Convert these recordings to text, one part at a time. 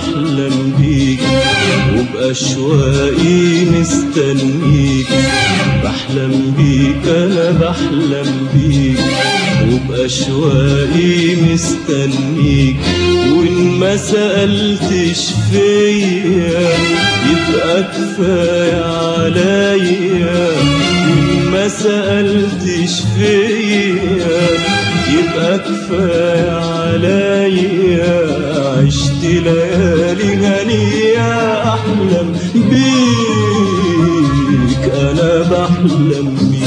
بحلم بيك وبأشواقي مستنيك. بحلم بيك أنا بحلم بيك وبأشواقي مستنيك. وإن ما سألتش فيا يبقى كفاية عليا. وإن ما سألتش فيا يبقى كفاية عليا. عشت ليالي هنية أحلم بيك أنا بحلم بيك.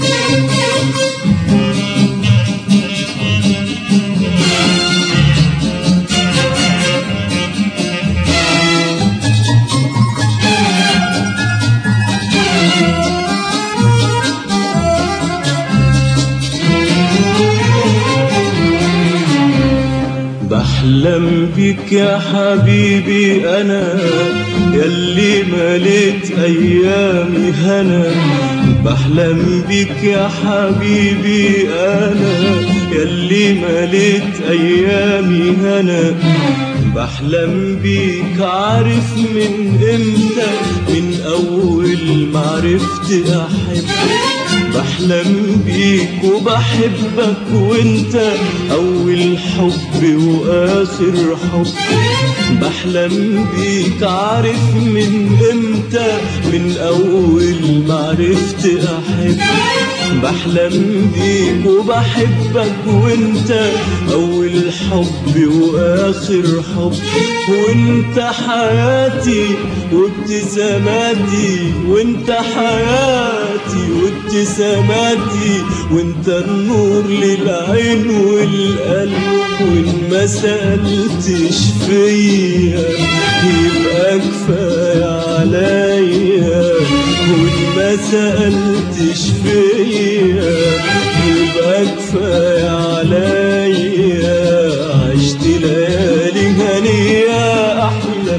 بحلم بيك يا حبيبي أنا ياللي مليت أيامي هنا. بحلم بيك يا حبيبي أنا ياللي مليت أيامي هنا. بحلم بيك عارف من إمتى، من أول ما عرفت أحب. بحلم بيك وبحبك وانت أول حب وآخر حب. بحلم بيك عارف من امتى، من أول ما عرفت أحب. بحلم بيك وبحبك وانت أول حب وآخر حب. وانت حياتي وابتساماتي، وانت حياتي وابتساماتي، وانت النور للعين والقلب. وإن ما سألتش فيا يبقى كفاية عليا. وإن ما سألتش فيا يبقى كفاية عليا. عشت ليالي هنية أحلم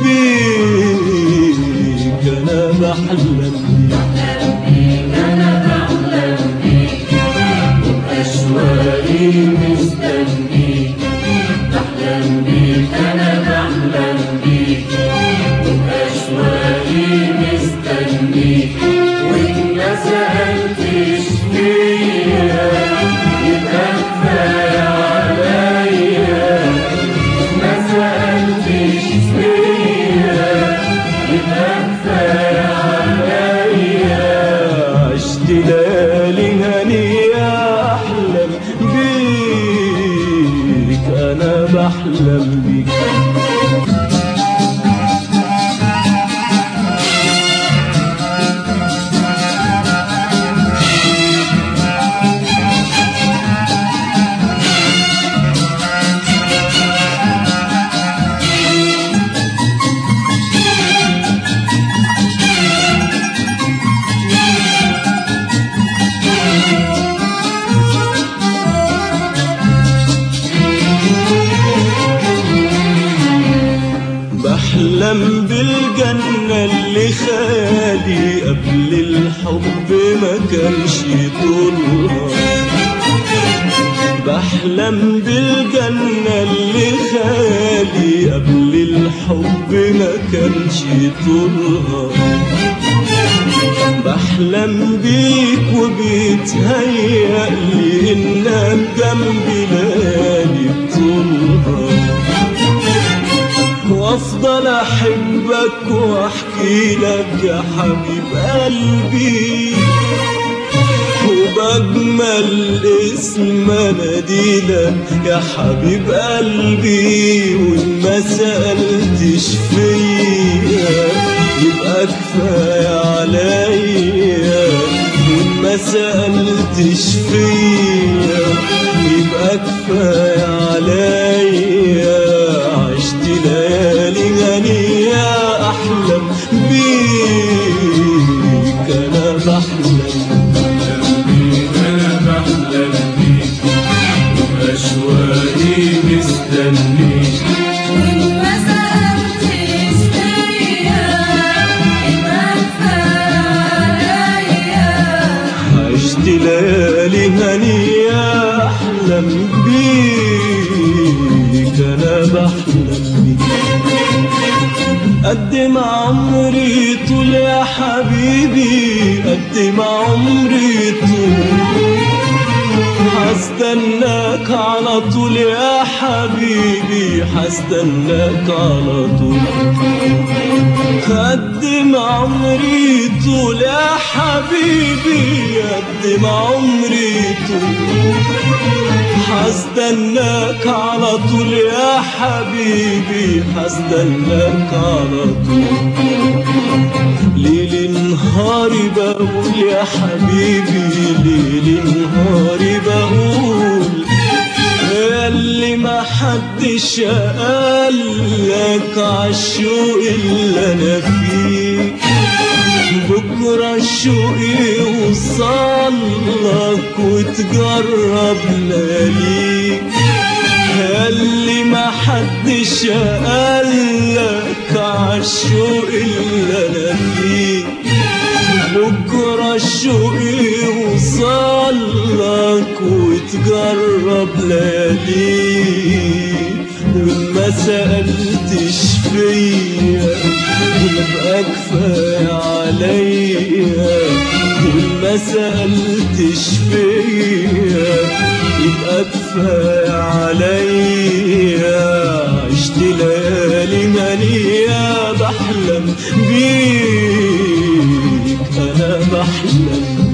بيك أنا بحلم بيك أنا بحلم بيك وبأشواقي مستنيك. بحلم بيك أنا بحلم بيك وبأشواقي مستنيك. وإن ما سألتش فيا يبقى كفاية عليا. ما سألتش فيا يبقى كفاية عليا. عشت ليالي هنية أحلم بيك أنا بحلم بيك. بحلم بالجنة اللي خالي قبل الحب ما كانش طولها. بحلم بالجنة اللي خالي قبل الحب ما كانش طولها. بحلم بيك وبيتهيألي إنك جنبي ليالي بطولها. وافضل احبك واحكي لك يا حبيب قلبي، وبجمل اسم اناديلك يا حبيب قلبي. وان ما سألتش فيا يبقى كفاية عليا. وان ما سألتش فيا يبقى كفاية عليا. عشت ليالي هنية أحلم بيك أنا بحلم بيك أنا بحلم بيك وبأشواقي مستنيك. وإن ما سألتش فيا يبقى كفاية عليا. عشت ليالي هنية أحلم بيك أنا بحلم بيك. قد ما عمري طول يا حبيبي، قد ما عمري طول حستناك على طول يا حبيبي، حستناك على طول. قد ما عمري طول يا حبيبي، قد ما عمري طول حستناك على طول يا حبيبي، حستناك على طول. ليل نهاري بقول يا حبيبي، ليل نهاري بقول اللي ما حدش قالك عالشوق اللي انا فيه. بكرة الشوق يوصلك وتجرب لياليك، اللي ما حدش قالك عالشوق اللي انا فيه. بكرة الشوق يوصلك وتجرب لياليك، وما سألتش فيا يبقى كفاية عليا، وما سألتش فيا يبقى كفاية عليا. عشت ليالي هنية بحلم بيك، أنا بحلم